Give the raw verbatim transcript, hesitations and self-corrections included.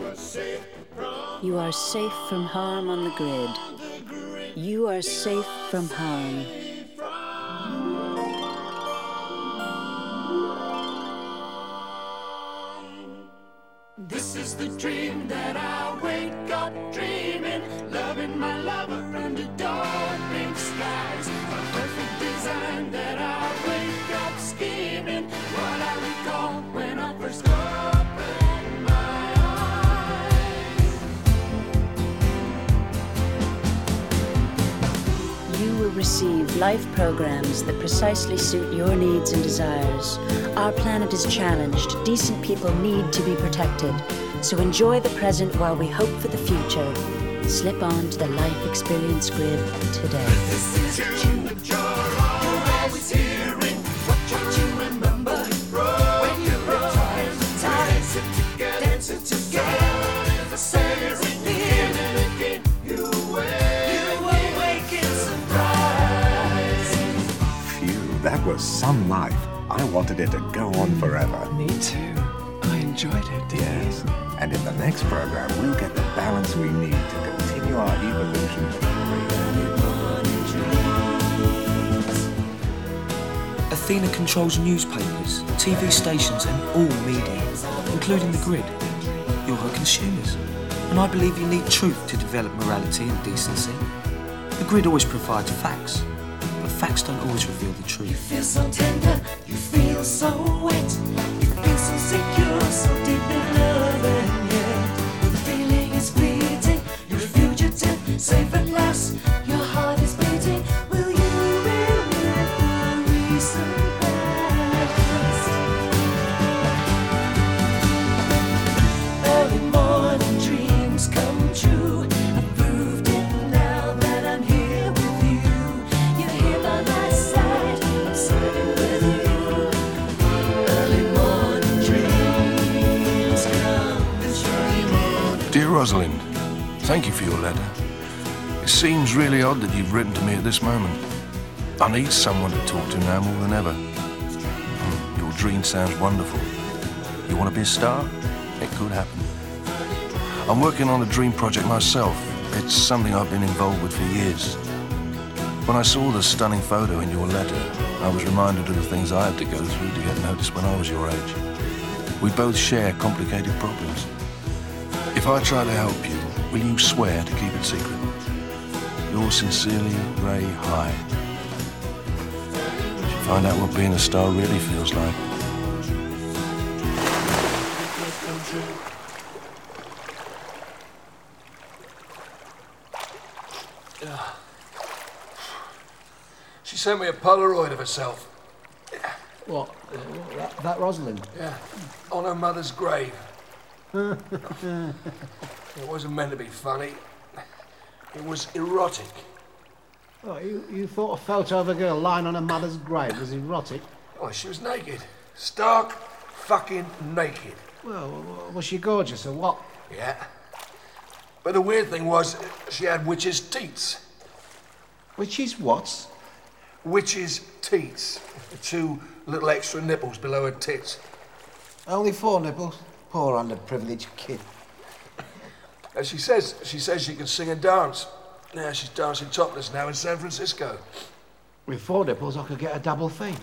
You are safe from harm on the grid. You are safe from harm. This is the dream that I wake up dreaming, loving my lover under dark pink skies. A perfect design that I wake up scheming, what I recall when I first opened my eyes. You will receive life programs that precisely suit your needs and desires. Our planet is challenged. Decent people need to be protected. So enjoy the present while we hope for the future. Slip on to the Life Experience Grid today. This is a tune that you're always hearing. What you remember when you retire, dance it together, dance it together. Say it again and again. You wake, you awaken surprise. Phew, that was some life. I wanted it to go on forever. Me too. I enjoyed it. Yes. And in the next program, we'll get the balance we need to continue our evolution to Athena controls newspapers, T V stations and all media, including the grid. You're her consumers. And I believe you need truth to develop morality and decency. The grid always provides facts, but facts don't always reveal the truth. You feel so tender, you feel so wet, you feel so secure, so deep in love, and yet the feeling is fleeting. You're a fugitive, safe at last. Your heart is beating. Will you relive the recent past? Early morning dreams come true. I've proved it now that I'm here with you. You're here by my side. I'm sitting with you. Early morning dreams come true. Dear Rosalind, thank you for your letter. It seems really odd that you've written to me at this moment. I need someone to talk to now more than ever. Hmm, Your dream sounds wonderful. You want to be a star? It could happen. I'm working on a dream project myself. It's something I've been involved with for years. When I saw the stunning photo in your letter, I was reminded of the things I had to go through to get noticed when I was your age. We both share complicated problems. If I try to help you, will you swear to keep it secret? Yours sincerely, Ray High. You should find out what being a star really feels like. She sent me a Polaroid of herself. What? Uh, what that, that Rosalind? Yeah, on her mother's grave. It wasn't meant to be funny. It was erotic. Oh, you, you thought a photo of a girl lying on her mother's grave was erotic? Oh, she was naked. Stark fucking naked. Well, w- was she gorgeous or what? Yeah. But the weird thing was, she had witch's teats. Which is what? Witch's teats. Two little extra nipples below her tits. Only four nipples? Poor underprivileged kid. As she says, she says she can sing and dance. Now she's dancing topless now in San Francisco. With four nipples, I could get a double fee.